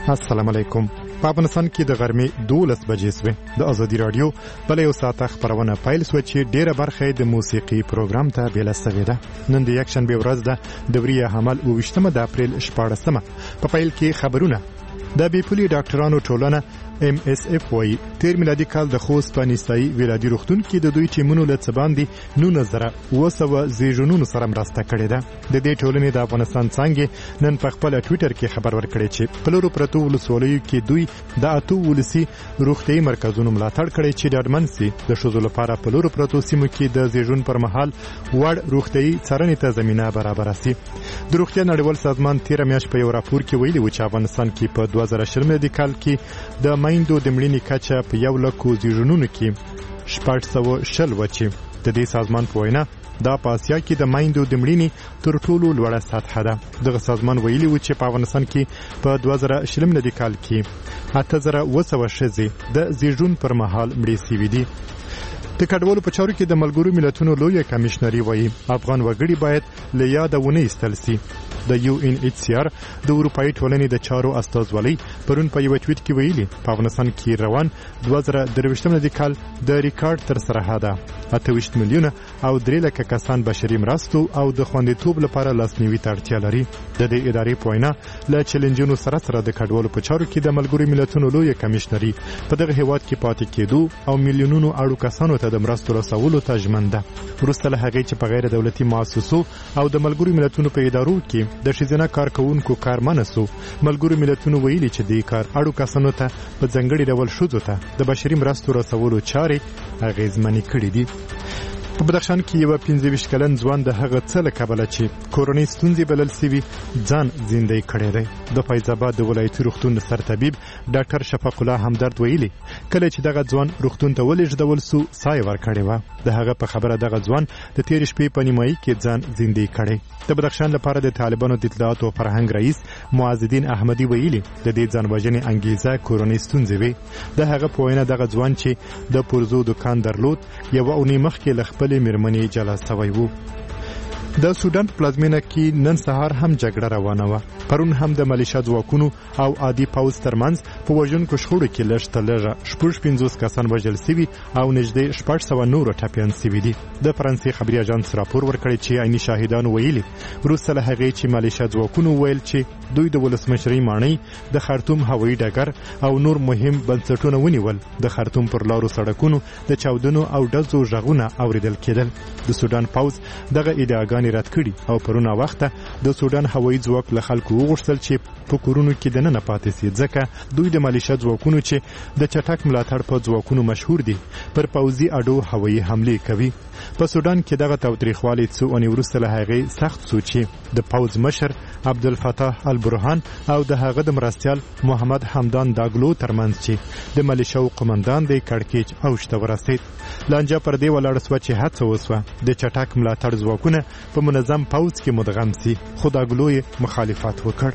السلام علیکم. په افغانستان کې د غرمې 12 بجې سوې د ازادي رادیو بل یو ساعت خبرونه پیل سو چې ډیره برخه د موسیقي پروګرام ته بیل سوې ده. نن د یکشنبه ورځ ده د وریه حمل 28 د اپریل 14 په پیل کې خبرونه. د بیپولي ډاکټرانو ټولنه MSF وایي تیر میلادي کال د خوست په نیستایي ولادي روغتون کې د دوی ټیمونو له څه باندې 1900 زیږونونو سره مرسته کړې ده. د دې ټولنې د افغانستان څنګه نن په خپل ټوئیټر کې خبر ورکړی چې په لورو پرتو ولسوالیو کې دوی د اتو ولسی روغتي مرکزونو ملاتړ کړی چې د اډمنسي د شوزو لپاره په لورو پرتو سیمو کې د زیږون پر مهال وړ روغتي څارنې ته زمينه برابر شي. د روغتیا نړیوال سازمان 13 میاشت په یو راپور کې ویلي و چې افغانستان کې په 2020 میلادي کال کې د مایندو د مړینې کچه په 100,000 زیږونونو کې 420 وچی. د دې سازمان په وینا دا په اسیا کې د مایندو د مړینې تر ټولو لوړه سطح ده. دغه سازمان ویلي و چې په افغانستان کې په 2020 میلادي کال کې 8000 ښځې د زیږون پر مهال مړې شوې دي. د کډوالو په چارو کې د ملګرو ملتونو لوی کمشنري وایي افغان وګړي باید له یاده ونه ایستل شي. د UNHCR د اروپאי ټولنې د چارو استازولۍ پرون په یو ټویټ کې ویلي په افغانستان کې روان 2023 میلادي کال د ریکارډ تر سره ده. 28 میلیونه او 3 لکه کسان بشري مرستو او د خوندیتوب لپاره لاسنیوي ته اړتیا لري. د دې ادارې په وینا له چیلنجونو سره د کډوالو په چارو کې د ملګرو ملتونو لوی کمشنري په دغه هیواد کې پاتې کېدو او میلیونونو اړو کسانو ته د مرستو رسولو ته ژمن ده. وروسته له هغې چې په غیر دولتي مؤسسو او د ملګرو ملتونو په ادارو کې د ښځینه کارکوونکو کار منع سو، ملګرو ملتونو ویلي چې دې کار اړو کسانو ته په ځانګړي ډول ښځو ته د بشري مرستو رسولو چارې اغېزمنې کړې دي. په بدخشان کې یو 25 کلن ځوان د هغه څه له کبله چې کورونی ستونزې بلل سوي ځان زندګي کړی دی. د فیض آباد د ولایتي روغتون سرطبیب ډاکټر شفق الله همدرد ویلي کله چې دغه ځوان روغتون ته ولېږدول سو سای ورکړی و. د هغه په خبره دغه ځوان د تیر شپې په نیمایي کې ځان زندګي کړی. د بدخشان لپاره د طالبانو د اطلاعات او فرهنګ رئیس معاذ الدین احمدی ویلي د دې ځان وژنې انګیزه کورونی ستونزې وي. د هغه په وینا دغه ځوان چې د پرزو دکان درلود یو اونۍ مخکې له خپل میرمنې جلا سوی وو. د سودان پلازمینه کې نن سهار هم جګړه روانه و. پرون هم د ملیشیا ځواکونو او عادي پوځ ترمنځ په وژونکو شخړو کې لږ تر لږه 50 کسان وژل شوي او نږدې 600 نور ټپیان شوي دي. د فرانسې خبري اژانس راپور ورکړی چې عیني شاهدان ویلي وروسته له هغې چې ملیشیا ځواکونو ویل چې دوی د ولسمشرۍ ماڼۍ د خرطوم هوایي ډګر او نور مهم بنسټونه ونیول. د خرطوم پر لارو سړکونو د چاودنو او ډزو غږونه اوریدل کېدل. د سودان پوځ دغه ادعاګانې رد کړي او پرونه وخته د سودان هوایي ځواک له خلکو وغوښتل چې په کورونو کې دننه پاتې شي ځکه دوی د ملیشیا ځواکونو چې د چټک ملاتړ په ځواکونو مشهور دي پر پوځي اډو هوایي حمله کوي. په سودان کې دغه تاوتریخوالی څو اونۍ وروسته له هغې سخت شو چې د پوځ مشر عبدالفتاح البرهان او د هغه د مرستیال محمد حمدان داګلو ترمنځ چې د ملیشیاو قومندان د کړکېچ اوج ته ورسېد. لانجه پر دې ولاړه سوه چې هڅه وسوه د چټک ملاتړ ځواکونه په منظم پوځ کې مدغم سي، خو داګلو یې مخالفت وکړ.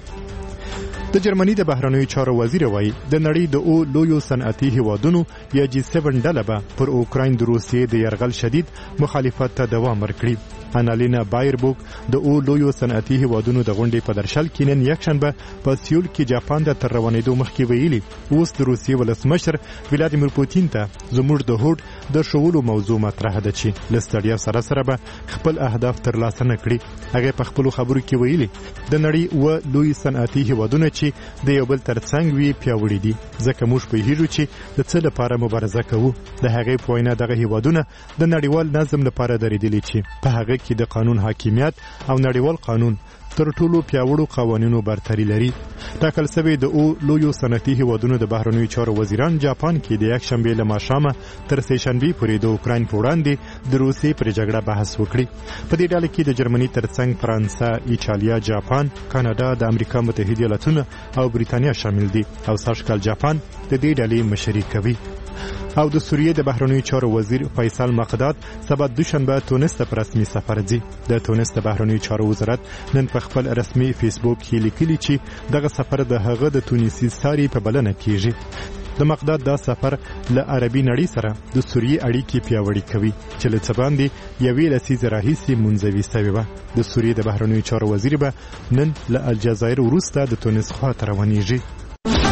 د جرمني د بهرنیو چارو وزیر وایي د نړۍ د لویو صنعتي هیوادونو یا G7 ډله به پر اوکراین د روسیې د یرغل شدید مخالفت ته دوام ورکړي. انالینا بایربوک د لویو صنعتي هیوادونو د غونډې په درشل کې نن یکشنبه په سیول کې جاپان ته تر روانېدو مخکې ویلي اوس د روسیې ولسمشر ولادیمیر پوتین ته زموږ د هوډ د شغلو موضوع مطرح ده چې له ستړیا سره سره به خپل اهداف ترلاسه نه کړي. هغه په خپلو خبرو کې ویلي د نړۍ لوی صنعتي هیوادونه چې د یو بل ترڅنګ وي پیاوړي دي ځکه موږ پوهیږو چې د څه لپاره مبارزه کوو. د هغې په وینا دغه هیوادونه د نړیوال نظم لپاره درېدلي چې په هغه کې د قانون حاکمیت او نړیوال قانون تر ټولو پیاوړو قوانینو برتري لري. ټاکل شوی د لویو صنعتي هیوادونو د بهرنیو چارو وزیران جاپان کې د یکشنبې له ماښامه تر سهشنبې پورې د اوکراین په وړاندې د روسیې پر جګړه بحث وکړي. په دې ډله کې د جرمني ترڅنګ فرانسه، ایټالیا، جاپان، کاناډا، د امریکا متحده ایالاتونه او بریتانیا شامل دي او سږکال جاپان د دې ډلې مشري کوي. او د سوریې د بهرنیو چارو وزیر فیصل مقداد سبا دوشنبه تونس ته په رسمي سفر ځي. د تونس د بهرنیو چارو وزارت نن په خپل رسمي فیسبوک کې لیکلي چې دغه سفر د هغه د تونسي ساري په بلنه کیږي. د مقداد دا سفر له عربي نړۍ سره د سوریې اړیکې پیاوړې کوي چې له څه باندې یوې لسیزې راهیسې منځوي سوې وه. د سوریې د بهرنیو چارو وزیر به نن له الجزایر وروسته د تونس خواته روانېږي.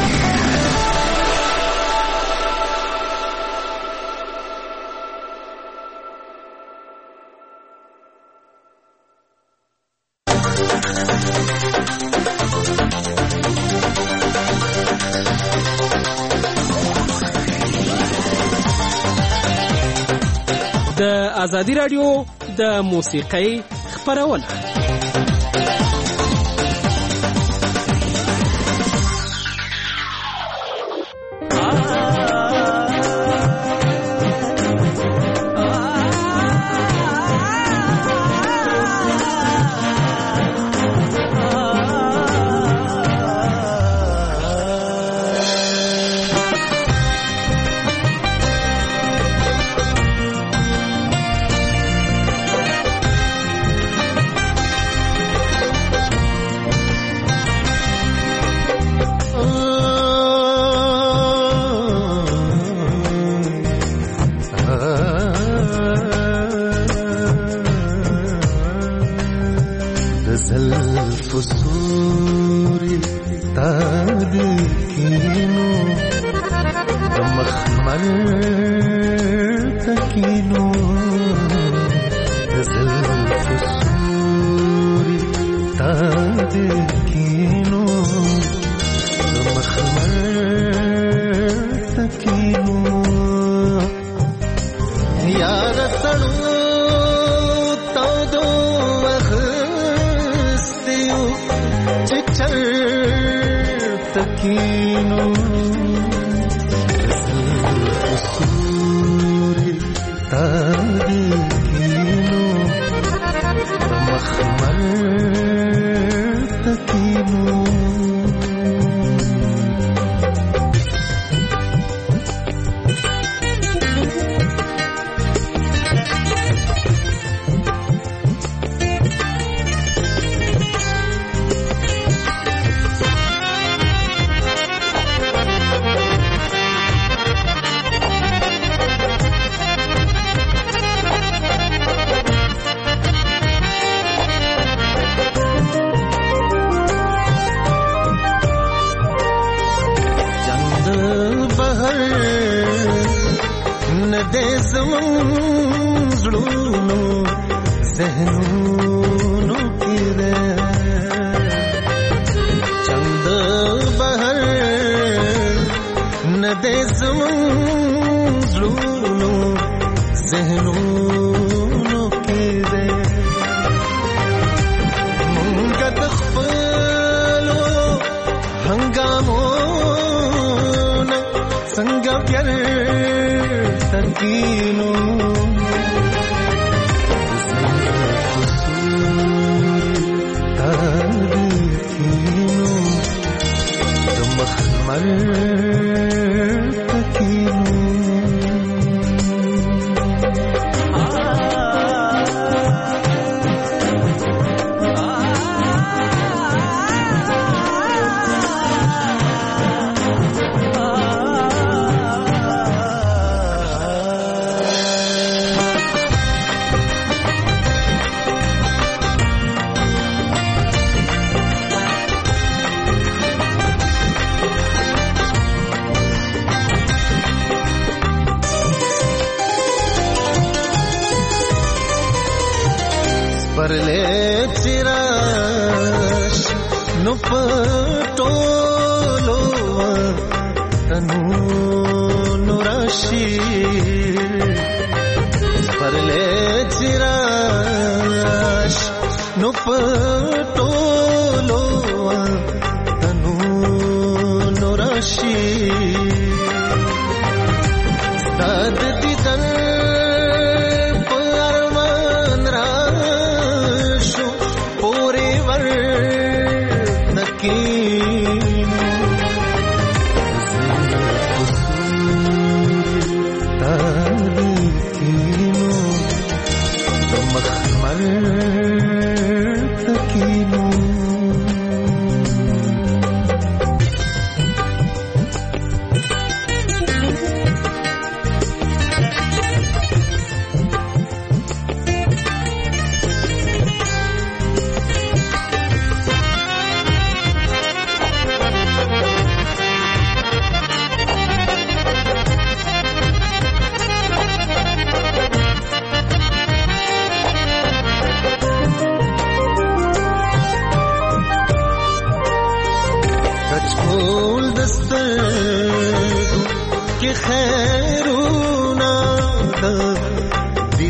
د ازادي رادیو د موسیقۍ خپرونه.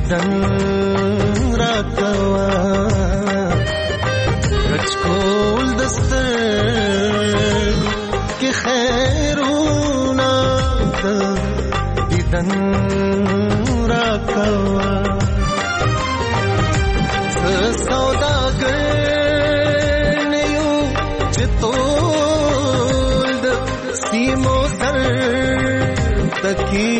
دیدن را کوا رچکول دستر که خیرونا دیدن را کوا سوداگر نیو چطول د سیمو سر تکی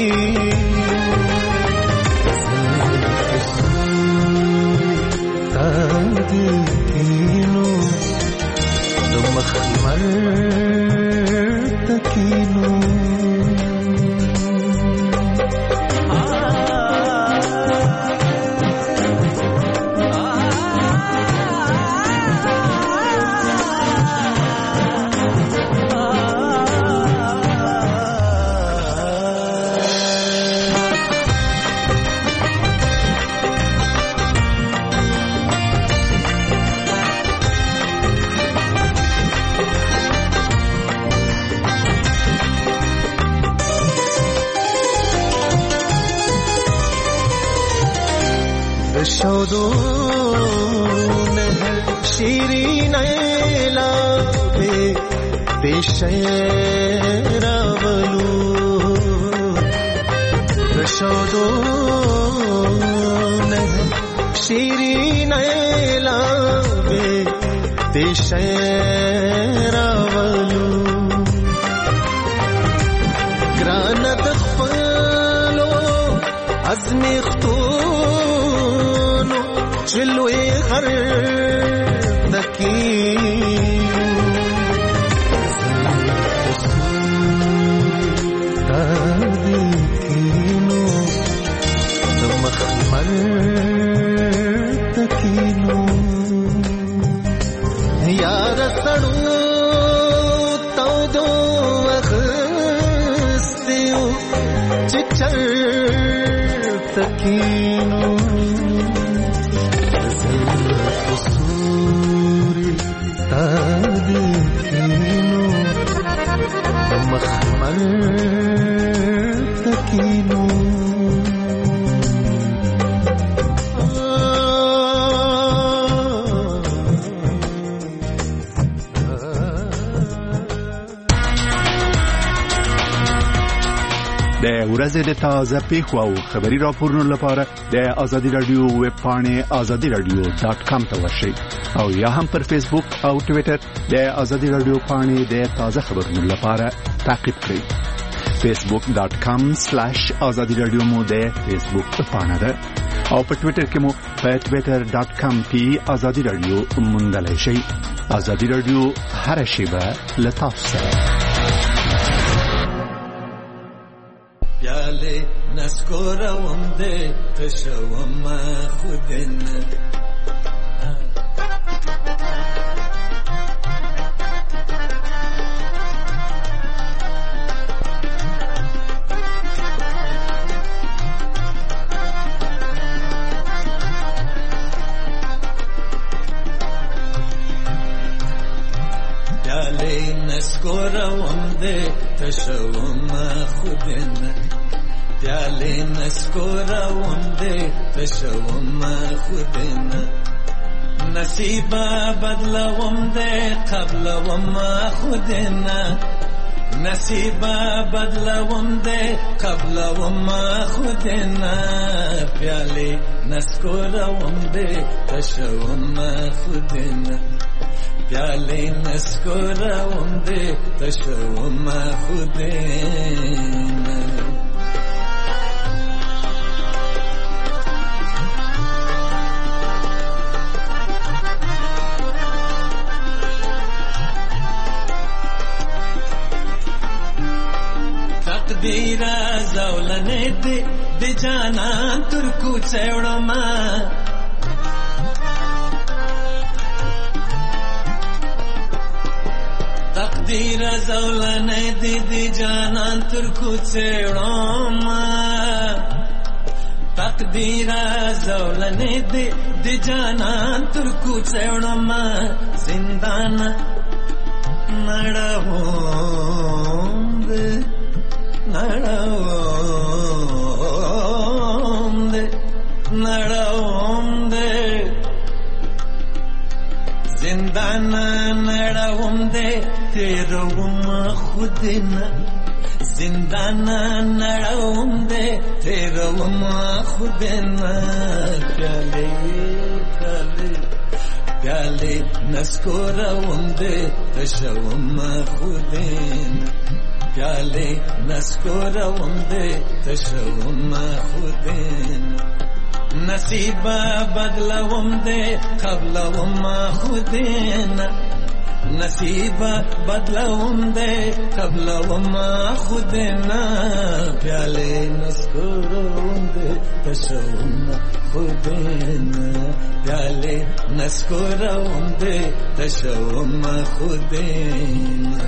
تکینو د مخمر تکینو شودون شیرین لابه پیشیر ولو شودون شیرین لابه پیشیر ولو گراند خپلو ازمیختو چلوی غر دکی تکینو د مخمر تکینو یار سړو تودو وخستیو چچر تکینو تکینو مخمر تکینو د ورځې د تازه پیښو او خبري راپورونو لپاره د آزادي رادیو ویب پاڼې azadiradio.com ته ورشئ او یا هم پر فیسبوک او ټوئیټر د آزادي رادیو پاڼې د تازه خبرونو لپاره تعقیب کړئ. facebook.com/azadiradio مو د فیسبوک پاڼه ده او په ټوئیټر کې مو په twitter.com/azadiradio موندلای شئ. آزادي رادیو هر شیبه لطف سره. پیاله نسکورم ده تشوم خودن پیاله نسکورم ده تشوم خودن پیاله نسکورم ده تشوم خودن نصیبا بدلوم ده قبلوم خودن نصیبا بدلوم ده قبلوم خودن پیاله نسکورم ده تشوم خودن پیاله نسکورم ده تشوم خودن تقدیرا زولنه دی جانان ترکو چوڑما تقدیرا زولنه دی جانان ترکو چوڑما تقدیرا زولنه دی جانان ترکو چوڑما زندان نڑاوند نڑاوند نړوم دې زندان نړوم دې تیروم خودنا زندان نړوم دې تیروم خودنا پیاله پیاله پیاله نسکوروم دې تشوم خودنا پیاله نسکوروم دې تشوم خودنا نصیبا بدلوم دے قبلوم خودینا نصیبا بدلوم دے قبلوم خودینا پیالے نسکوروم دے تشوم خودینا پیالے نسکوروم دے تشوم خودینا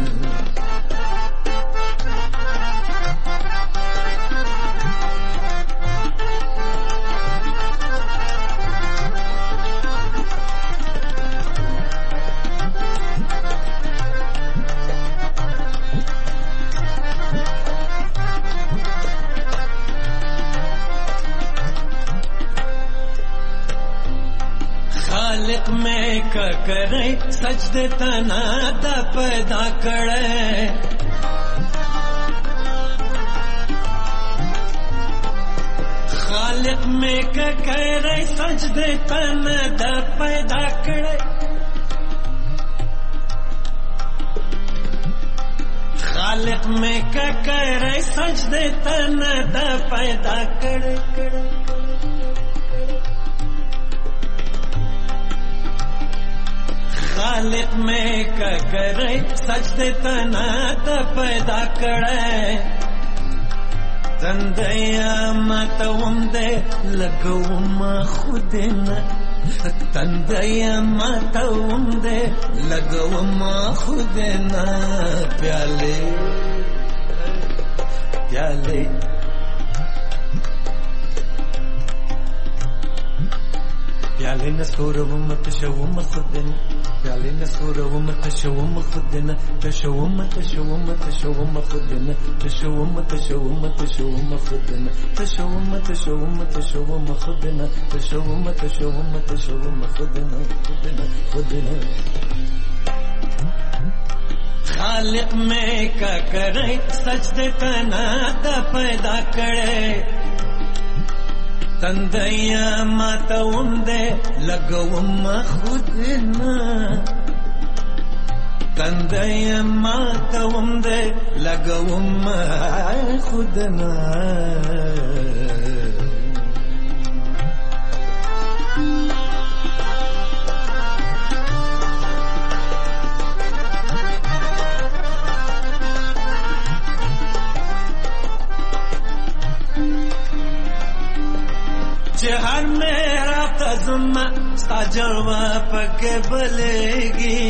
میں کرے سجدے تنا دا پیدا کرے خالق میں کرے سجدے تنا دا پیدا کرے خالق میں کرے سجدے تنا دا پیدا کرے خالق میں کرے سجدے تنا تا پیدا کرے تندیا ماتوم دے لگوم خودنا تندیا ماتوم دے لگوم خودنا پیالے پیالے پیالے نسکوروم تشوم خودنا پیالے نسکوروم تشوم خودنا تشوم تشوم تشوم خودنا تشوم تشوم تشوم خودنا تشوم تشوم تشوم خودنا تشوم تشوم تشوم خودنا خودنا خودنا خالق میں کا کرے سجدے تنا دا پیدا کرے تندیا ماتوم دے لگوم خودنا تندیا ماتوم دے لگوم خودنا چہر میرا تزم ستا جلوہ پکے بلےگی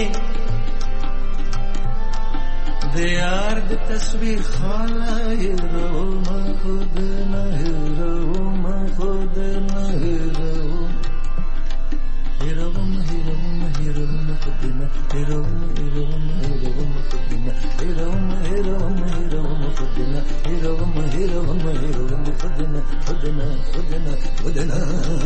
دیار دی تصویر خالا ہیروم خودنا ہیروم خودنا ہیروم ہیروم ہیروم ہیروم خودنا ہیروم ہیروم ہیروم خودنا ہیروم ہیروم ہیروم خودنا ہیروم ہیروم ہیروم خودنا خودنا خودنا خودنا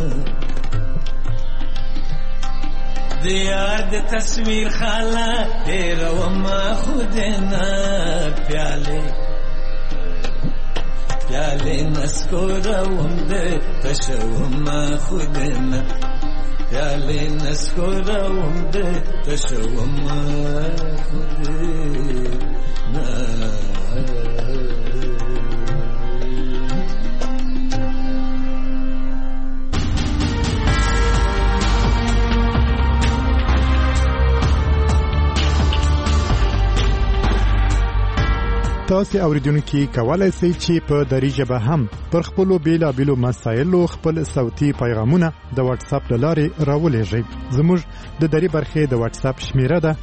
دیار دی تصویر خالا ہیروم خودنا پیالے پیالے نسکوروم دے تشوم خودنا پیالے نسکوروم دے تشوم خودنا تاسو اوریدونکو کولای شئ چې په دری ژبه هم پر خپل بیلابیلو مسایلو خپل صوتي پیغامونه د واتس اپ لارې راولېږئ. زموږ د دری برخې د واتس اپ شمیره ده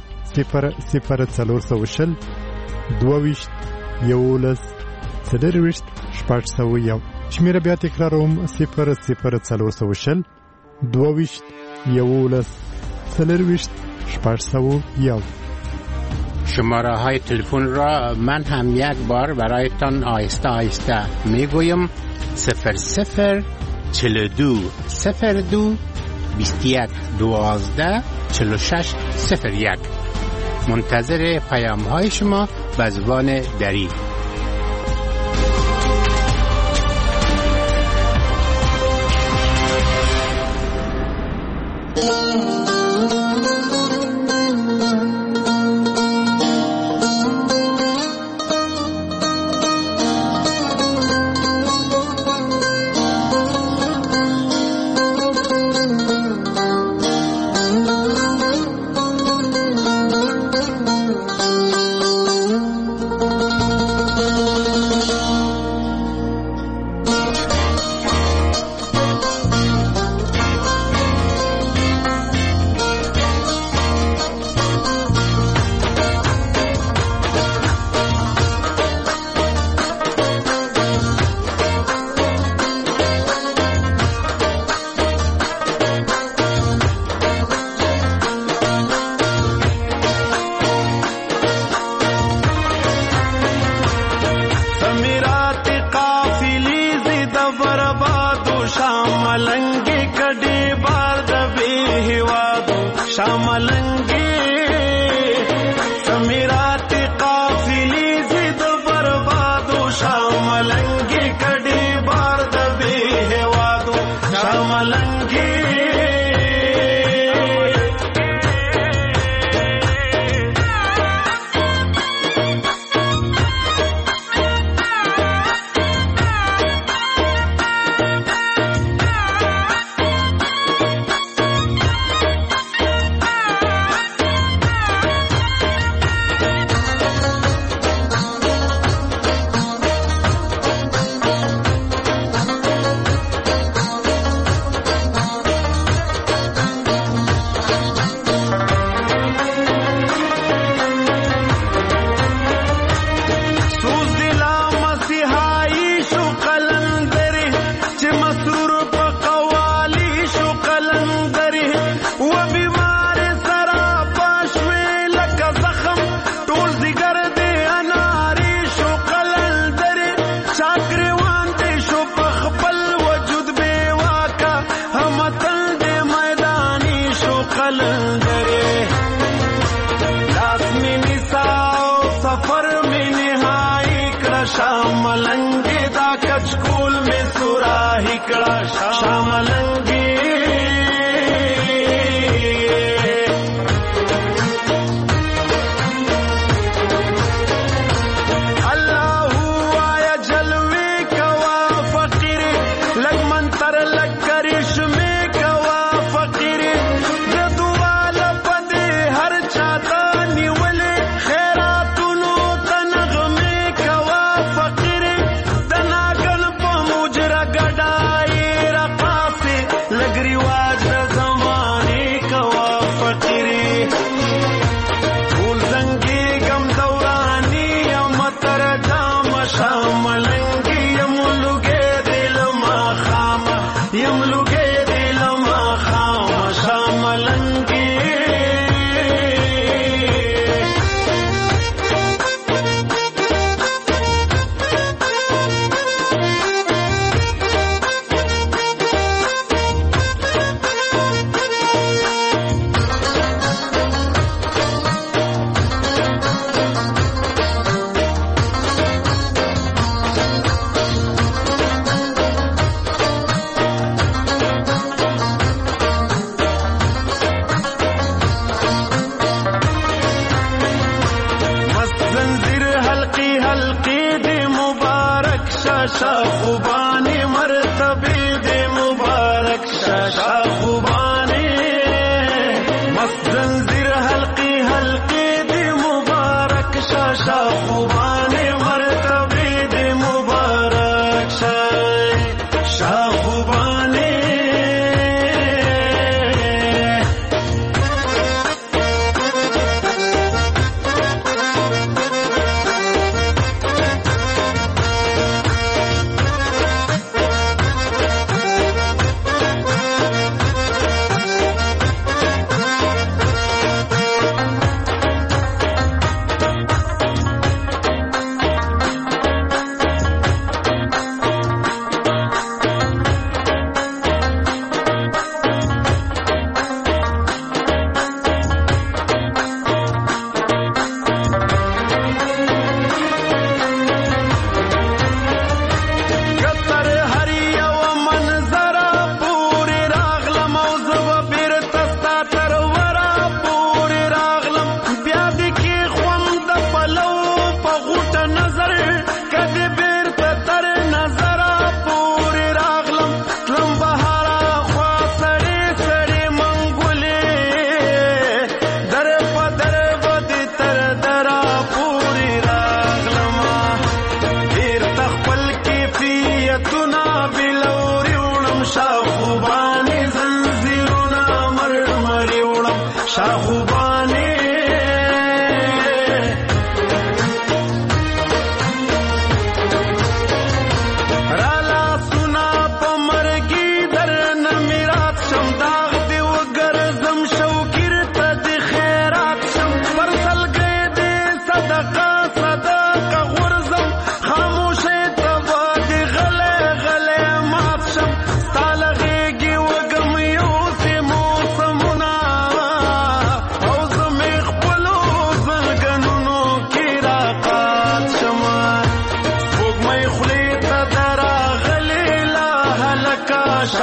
00420 22 11 40 601. شمیره بیا تکراروم 00420 22 11 40 601. شماره های تلفن را من هم یک بار برایتان آهسته آهسته میگویم 00 42 02 21 12 46 01. منتظر پیام های شما به زبان دری.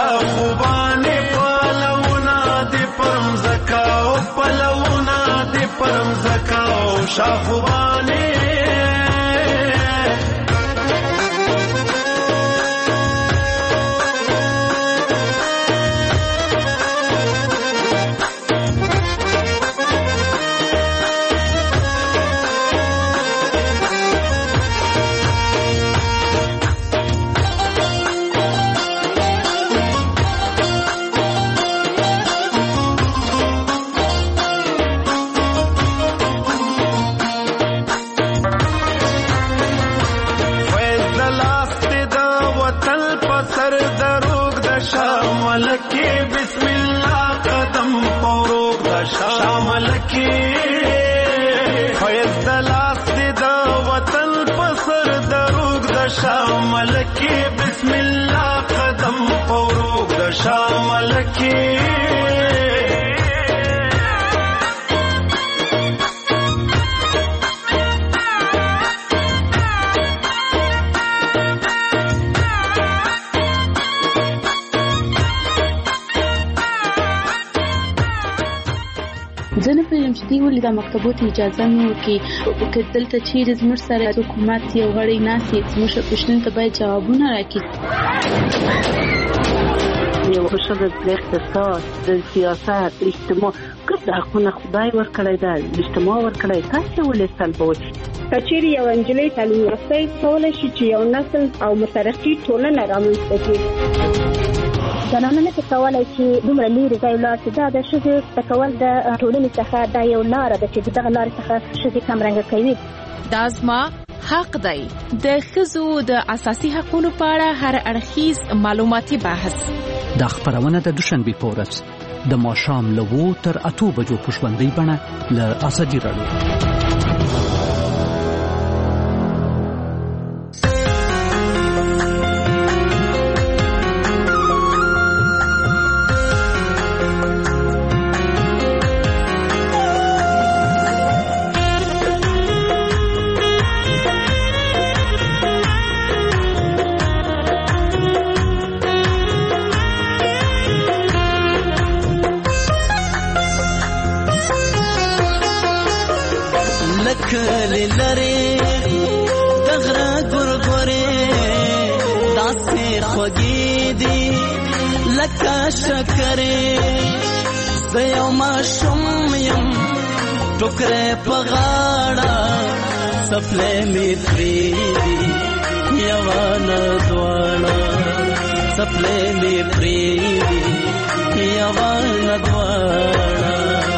شاخوبانې پلونه دې پرم زکاو پلونه دې پرم زکاو شاخوبانې شامل کی بسم الله قدم پوروگ د شامل کی زنه په یم چې دی ولې د مکتبونو اجازه نه ورکړي که دلته چیرې زموږ سره حکومت یو غړی ناسي زموږ پوښتنې ته باید جوابونه راکړي. یو ښځه د اقتصاد د سیاست اجتماع کوم حقونه خدای ورکړی دا اجتماع ورکړی تاسو ولې سلبوي کچېرې یو انجلۍ تعلیم یافته کولای شي چې یو نسل او مترقي ټولنه رامنځته کړي. زنانه نه کولای چې دومره لري ځای لاړ چې دا د ښځې تکول د ټولنې څخه دا یو لار ده چې دغه لار څخه ښځې کمرنګه کوي. دا زما حق دی. د ښځو د اساسي حقوقو په اړه هر اړخیز معلوماتي بحث دا خبرونه د دوشنبه په ورځ د ماښام له 2 تر 8 بجو په ژوندۍ بڼه له ازادي راډیو. ټوکرې په غاړه سپلې مې پریدي یوانه دواړه سپلې مې پریدي یوانه دواړه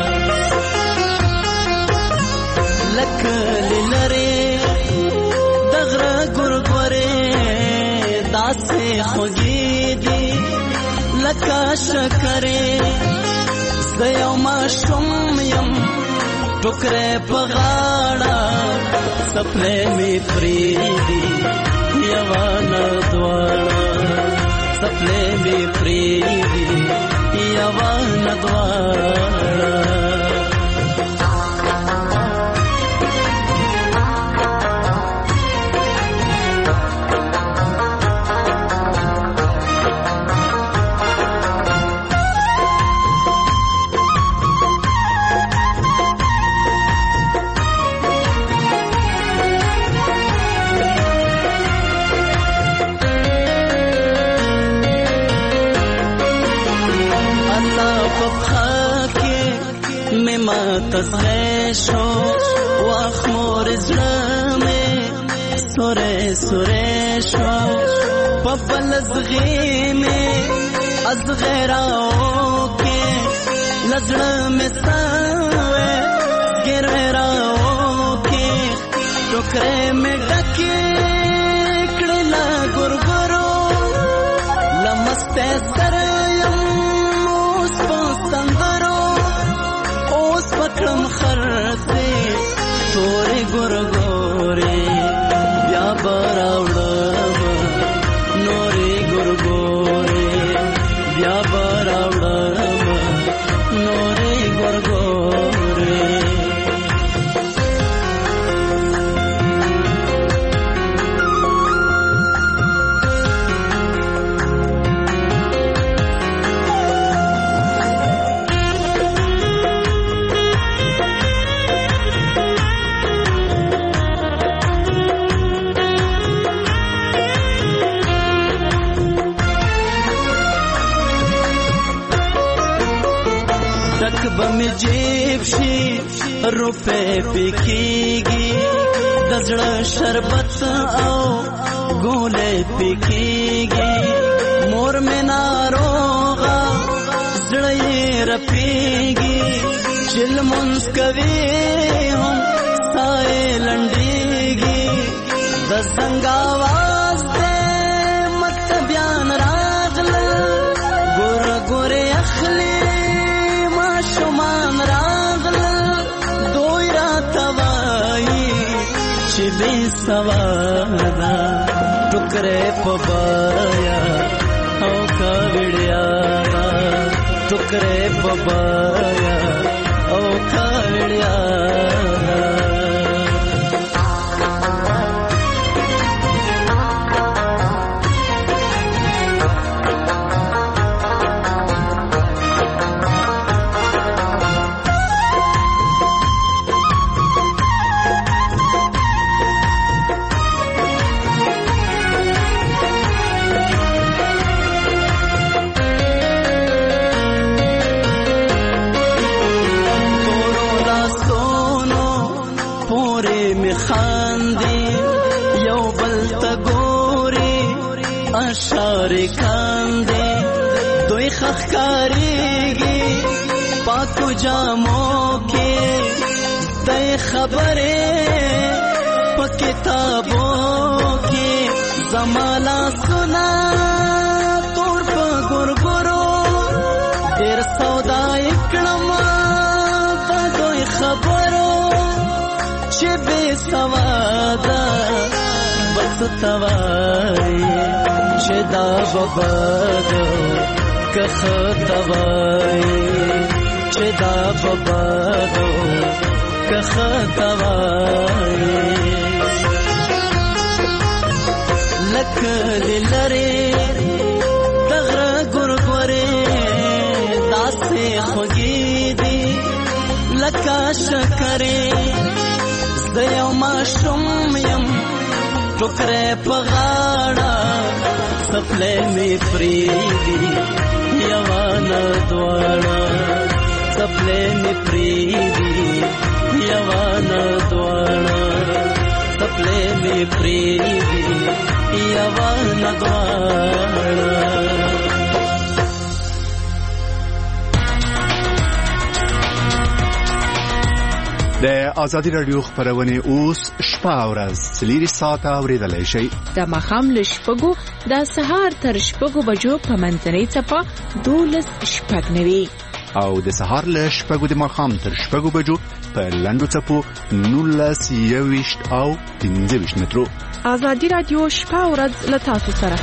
لکه لري دغره ګورګورې داسې خوږې دي لکه شکرې زه یو ماشوم یم ټوکرې په غاړه سپلې مې پریدي یوانه دواړه سپلې مې پریدي یوانه دواړه تسخشو واخمور زلمه سوره سوره شو پپل زغیمه از غیراو کې لزړه مستوي ګرراو کې ټوکرې مې ډکې کړل ګورګورو لمسته سره اوس پستندرو اوس پکړم خرته تورې ګورګورې بیا براوړم نورې ګورګورې بیا براوړم نورې ګورګورې ډک به مې جیب شي روپۍ پکېږي د زړه شربت او ګولۍ پکېږي مور مې ناروغه زړه یې رپېږي چې لمونځ کوي هم ساه یې لنډېږي د زنګ آواز دی مکتبیان راغلل ګوره ګورې اخلي ماشومان راغلل دوی راته وایي چې بې سواده ټوکرې په بایا او کاوړیا ټوکرې په بایا او کاوړیا اشاره کاندې دوی خخکاریږي پاکو جامو کې دای خبره په کتابو کې زمالا سنا تور په ګورګورو ډېر سودا کړم په دوی خبرو چې بې سواده بس توای چې دا ببادو که خطوای چې دا ببادو که خطوای لکه لري دغره ګورګورې داسې خوږې دي لکه شکرې زه یو ماشوم یم ټوکرې په غاړه سپلې مې پریدي یوانه دواړه سپلې مې پریدي یوانه دواړه سپلې مې پریدي یوانه دواړه د ازادي رادیو خبرونه اوس شپه او ورځ 4 ساعته اوریدلای شئ د ماښام له شپږو د سهار تر شپږو بجو په منځنۍ څپه 12:09 او د سهار له شپږو د ماښام تر شپږو بجو په لنډو څپو 19:20 او 15 مترو. ازادي رادیو شپه او ورځ له تاسو سره.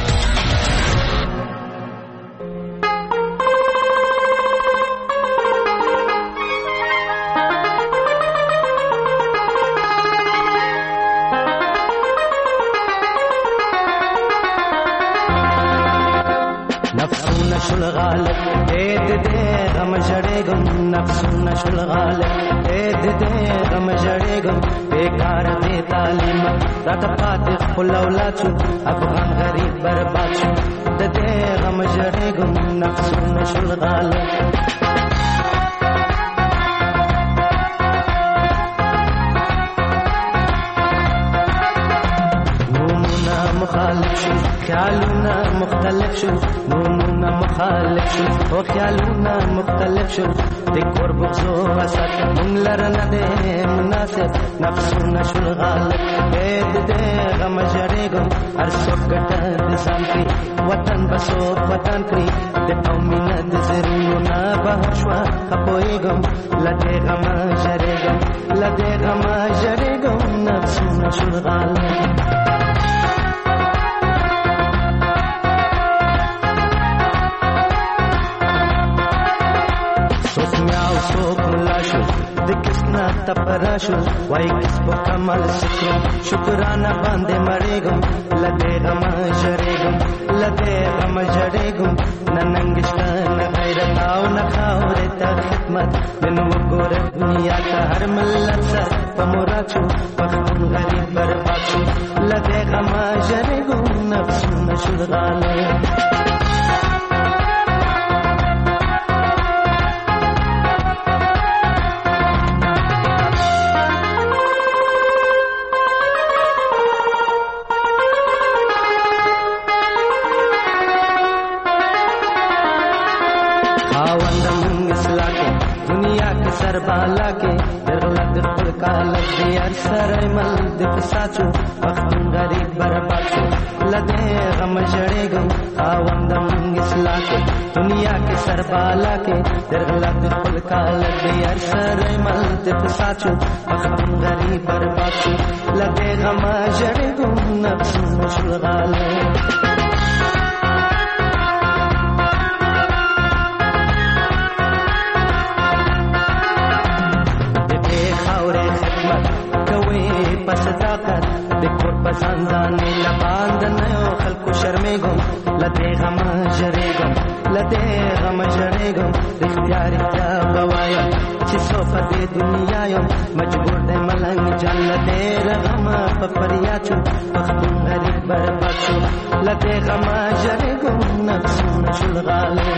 شل غالب اید دے غم جڑے گم نفسون شل غالب اید دے غم جڑے گم بیکار دے تعلیم رات پاتې خپل اولاد شو افغان غریب برباد شو دے غم جڑے گم نفسون شل غالب مخالف شو خیالونه مختلف شو نونونه مخالف شو او خیالونه مختلف شو د کور بغزو وسط مونږ لره نه دی مناسب نفسونه شو غالب اید دی غم ژړېږم هر څوک ګټه د ځان کړي وطن به څوک وطن کړي د قومي نه د زرونو نه بهر شوه ښه پوهېږم له دې غمه ژړېږم له دې غمه ژړېږم نفسونه شو غالب څوک ملا شو د کسنا تپرا شو وای کس په کمال شکر شکرانه باندې مړېږم لدې غم ژړېږم لدې غم ژړېږم ننګشت نه غیرت او نه خاورې ته خدمت نن وګوره دنیا ته هر ملت سر په مراد شو پښتون غریب برباد شو لدې غم ژړېږم نفسونه شو غالب خاوندم اصلاح کې دنیا کې سربالا کې درغلط خپل کالک دی هر سره مل د پساچو وخت غریب برباد شو لدې غم جړېګم خاوندم اصلاح کې دنیا کې سربالا کې درغلط خپل کالک دی هر سره مل د پساچو وخت غریب برباد شو لدې غم جړېګم نفس مشغاله صداقت د کور په ځانځانې لباندنه خلکو شرمېږم لدې غم ژړېږم لدې غم ژړېږم رښتیا رښتیا به وایم چې څو په دې دنیا یم مجبور دی ملنګ جان لدې غمه په فریاد شو پښتون غریب برباد شو لدې غم ژړېږم نفسونه شلغاله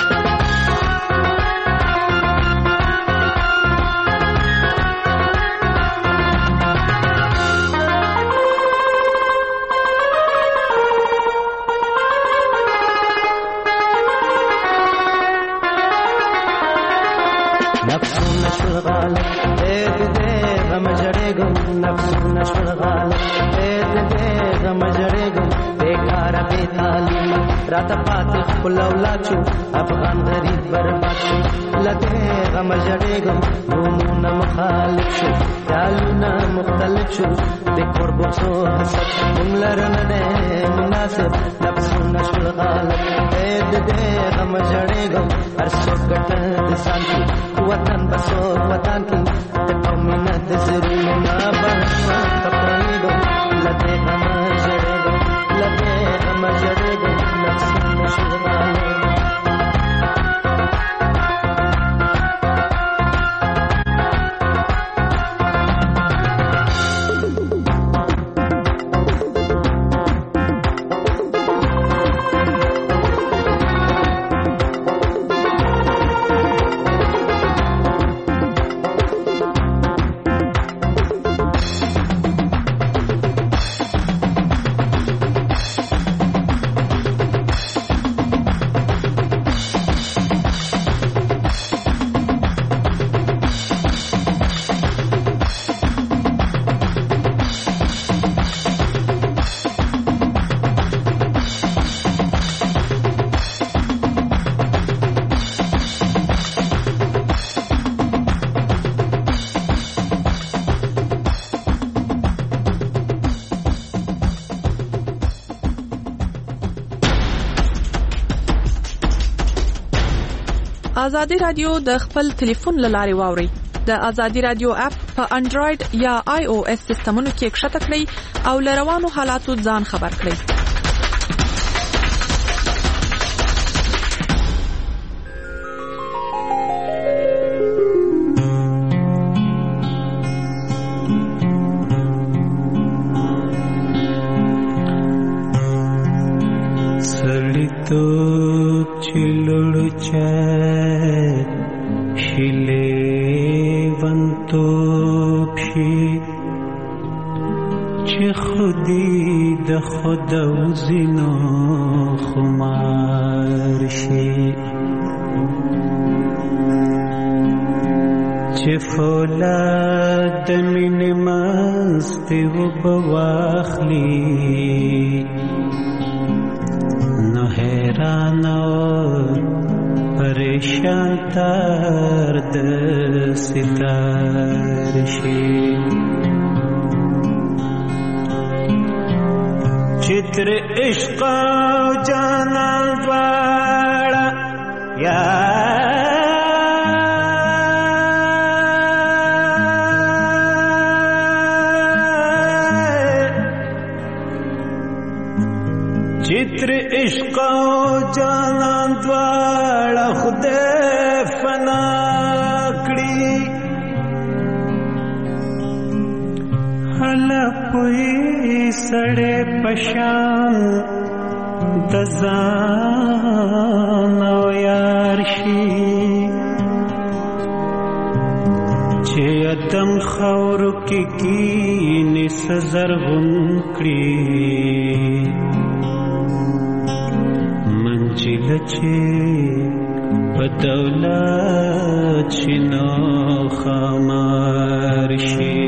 نفسونه شلغاله دې غم جړېږم نفسونه شلغاله دې غم جړېږم بیکار بې تعلیم راته پاتې خپل اولاد شو افغان غریب برباد شو لدې غم جړېږم نومونه مخالف شو خیالونه مختلف شو د کور بوسو حسد موږ لره نه دی مناسب نفسونه شلغاله دې غم جړېږم هر څوک ګټه د ځان کې وطن بسو وطن کی تقومنا تزرون ما بحثا تقويدو لدي غم جريدو لدي غم جريدو نفسي مشغالو ازادي رادیو د خپل ټلیفون لارې واوري د ازادي رادیو اپ په انډراید یا آی او اس سیستمونو کې ښکته کړئ او لروانو حالاتو ځان خبر کړئ चित्र इश्क जाना द्वारा या चित्र इश्क जाना द्वारा खुदे फना कड़ी हला पुई सड़े पशान दजान यारशी चे अदम खौर की निसजर गुनकड़ी मंजिल चे په دولت شنو خمار شي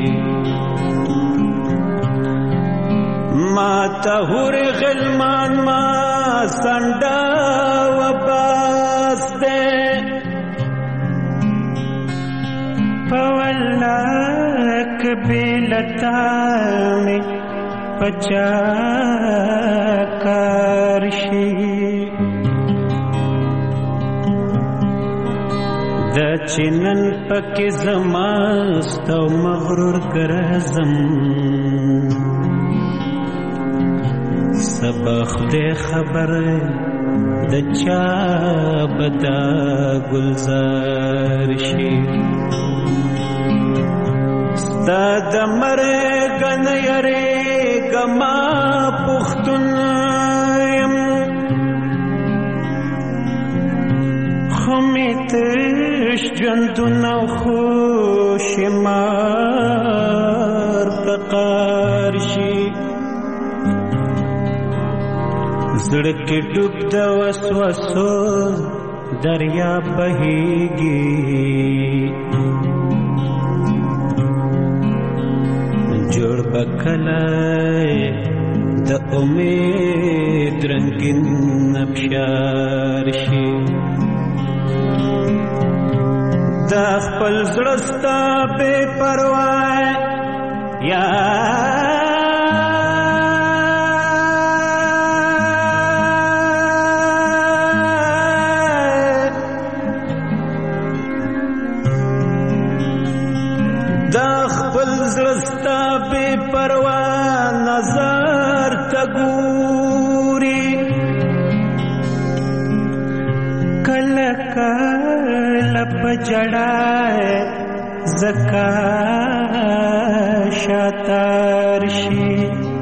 ما تهور غلمان ما سنڈا و باستے پولک بیلتا میں پچا کارشی دا چنن پک زماست و مغرور گرزم سبخ دے خبر د چا بدا گلزار شي ستا د مرګ نه یریږم ما پښتون یم خو مې تش ژوندونه خوشمار فقار شي زړه کې ډوب د وسوسو دریا بهیږي جوړ بکلای د امید رنگین ابشار شي دا خپل زړه ستا بې پروا یا زړستا بے پروا نظر تګوري کله کله پجړای زکا شاتار شي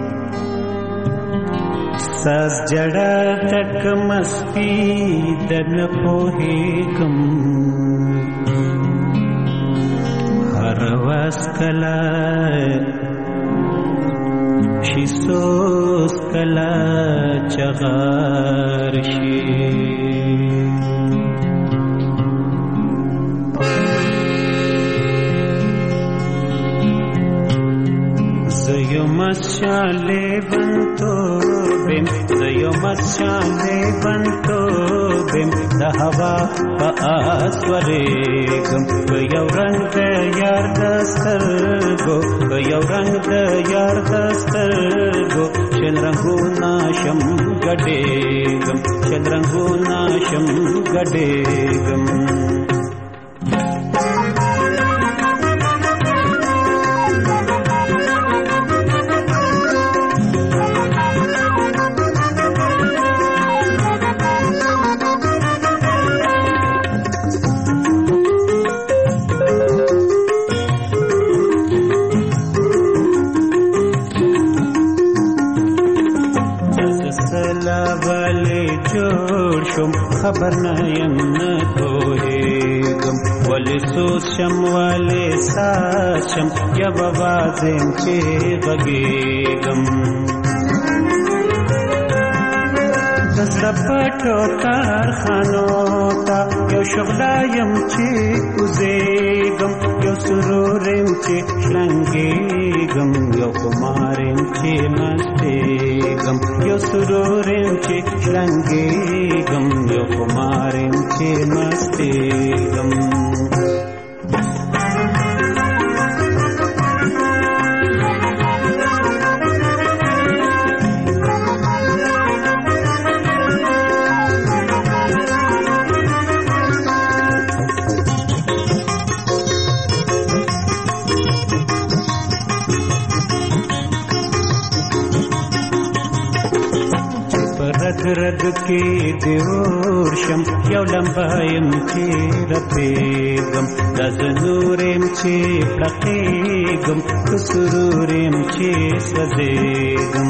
ساز جړا تک مستی دن پوهیږم رواز کلا شي سوز کلا چغار شي زيو مسشاله بنتو بم زيو مسشاله بنتو بم د هوا په اسورېږم که یو رنګ د یار د سترګو که یو رنګ د یار د سترګو شل رنګونه شم ګډېږم شل رنګونه شم ګډېږم خبر نه یم نه پوهېږم ولې سوز شم ولې ساز شم یو اواز یم چې غږېږم د زړه پټو کارخانو ته یو شغله یم چې کوزېږم یو سرور یم چې شلنګېږم یو خمار یم چې مستېږم یو سرور یم چې شلنګېږم یو خمار یم چې مستېږم رد کې دیور شم یو لمبایم چې رپېږم دا زنورم چې پړقېږم که سرورم چې سوځېږم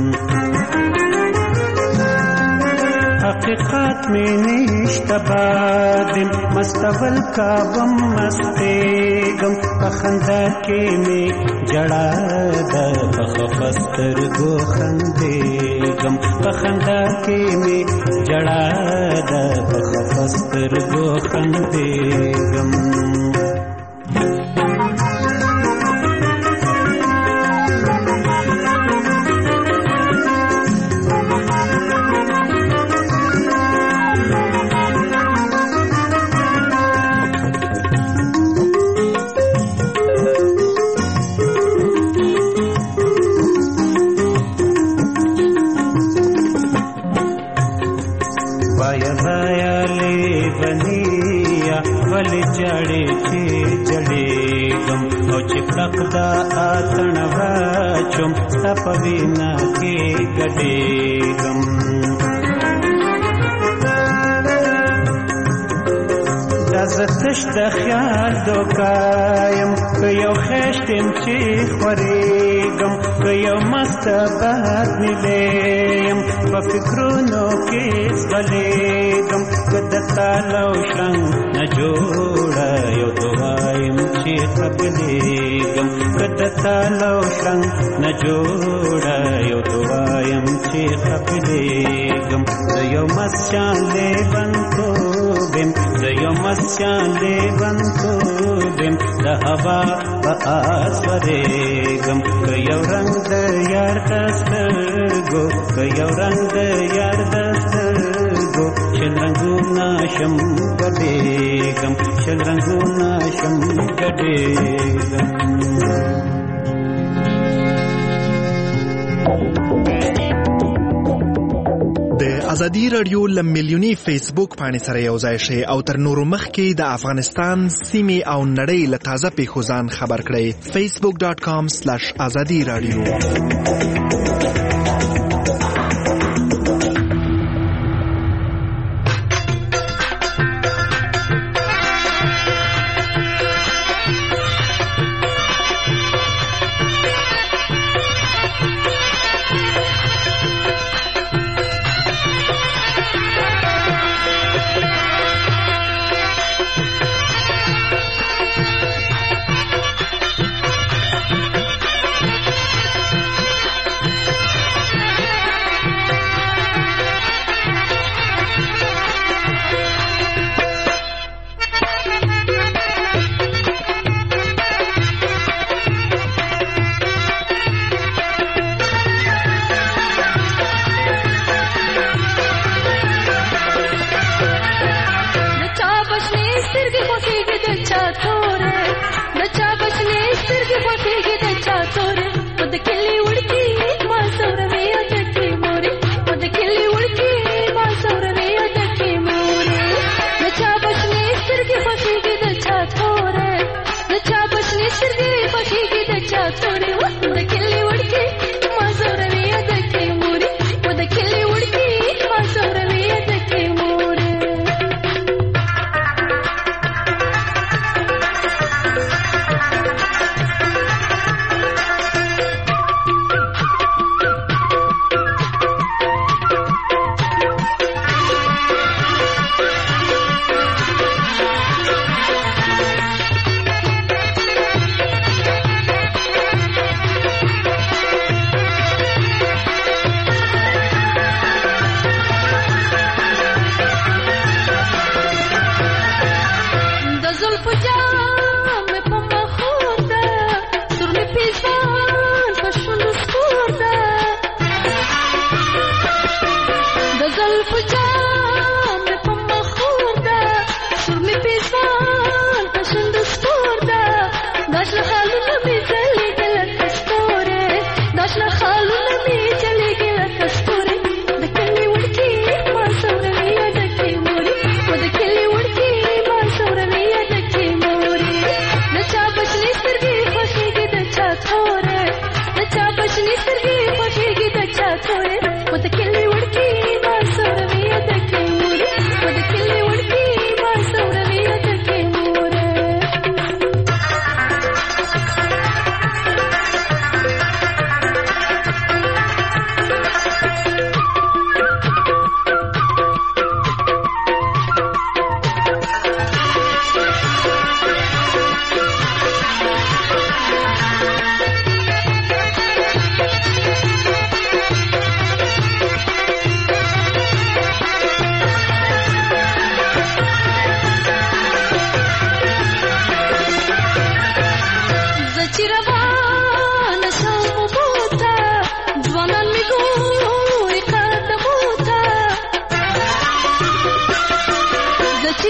حقیقت مې نشته بادم مستول کابم مستېږم په خندا کې مې جړا ده په خفه سترګو خندېږم په خندا کې مې جړا ده په خفه پسترګو خندېږم دا اتن واچم تپوینا کې ګډېږم دا زتش د خیال دوکایم که یو خشتم چې خورېږم که یو مست باد نیلیم په فکرونو کې ځغلېږم که د تالو شرنګ نه جوړه یو دوایم چې خپلېږم که د تالو شرنګ نه جوړه یو دوایم چې خپلېږم زه یو مسجان لیونتوب یم زه یو مسجان لیونتوب یم د هوا په آس ورېږم که یو رنګ د یار د سترګو که یو رنګ د یار د سترګو شل رنګونه شم ګډېږم شل رنګونه شم ګډېږم د ازادي رادیو لمیلیونی فیسبوک باندې سره یو ځای شي او تر نورو مخکې د افغانستان سیمې او نړۍ له تازه پیښو ځان خبر کړئ facebook.com/azadi radio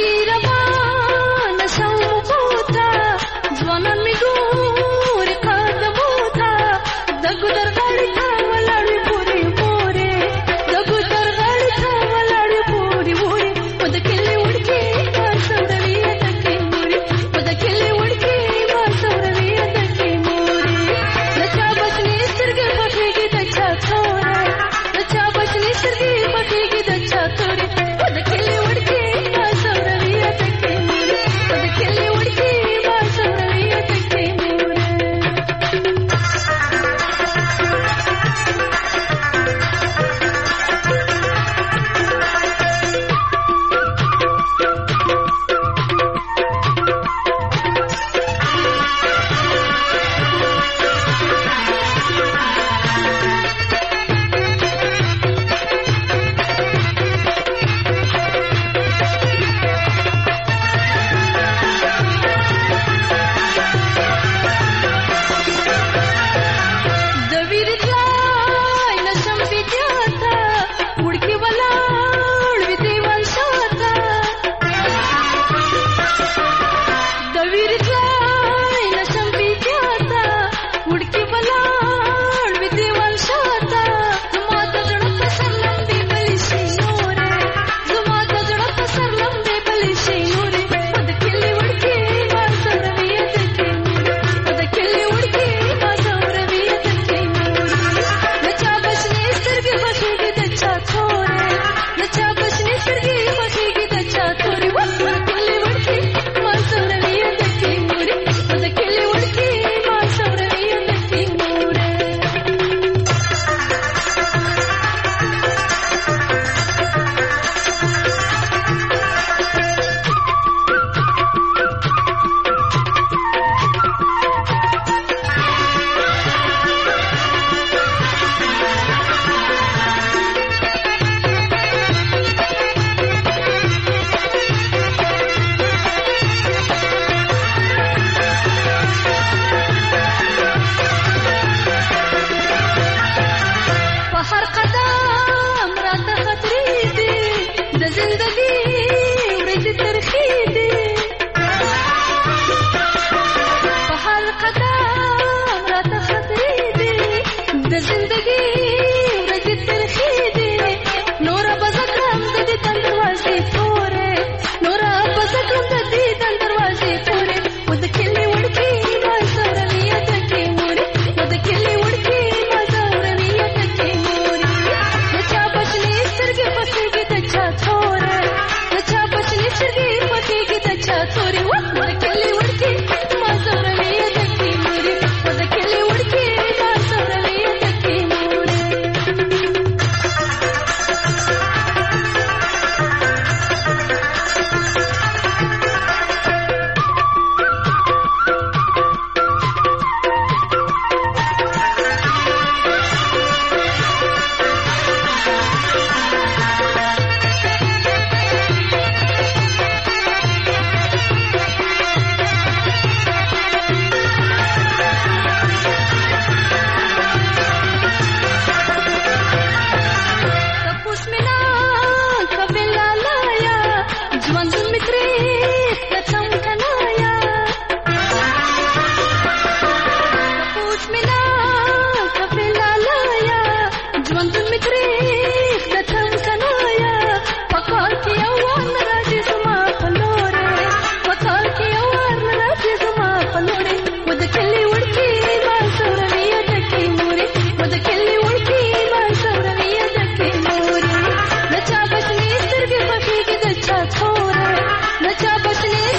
नचा बसने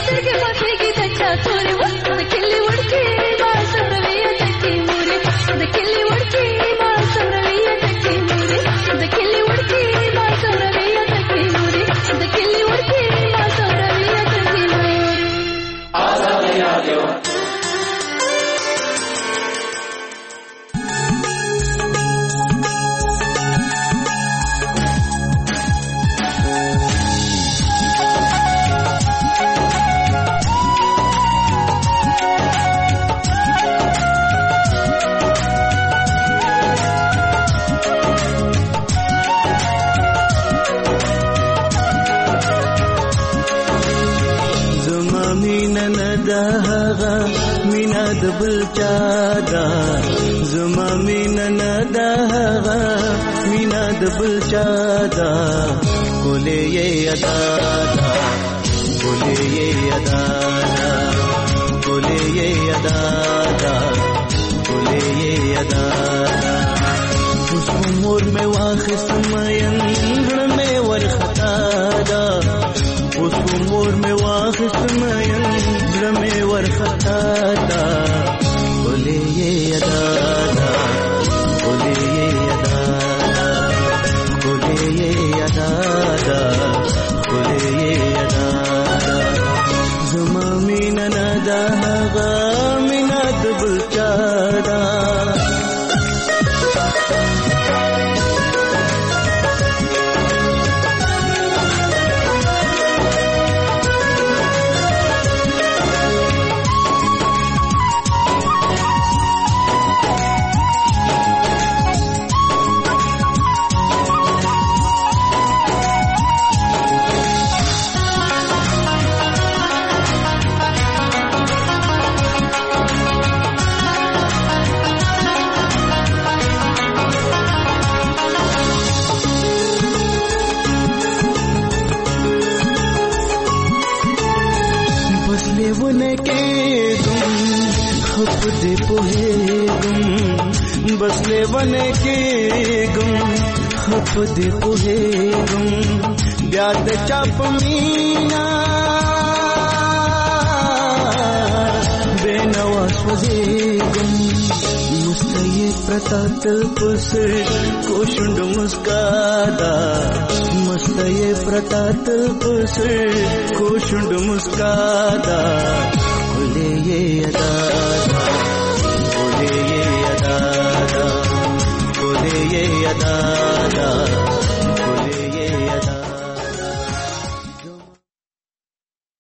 مینا نداغا مینا دبل چادا زما مینا نداغا مینا دبل چادا کوله یې ادا کوله یې ادا کوله یې ادا کوله یې ادا اوس عمر مې واخصم ینګړ مې ورختا دا اوس عمر مې واخصم ینګړ مې ورختا دا کوله یې ادا کوله یې ادا کوله یې ادا کوله یې ادا زما مینا ندا غا مینا دبل چادا बसले बने के गुम खप दे पुहे गुम ब्याद चाप मीना बेनवा स्वजे गुम मुस्तये प्रतातल पुसर कोशुंड मुस्कादा मुस्तये प्रतातल पुसर कोशुंड मुस्कादा खुले ये अदा खुले ये अदा खुले ये अदा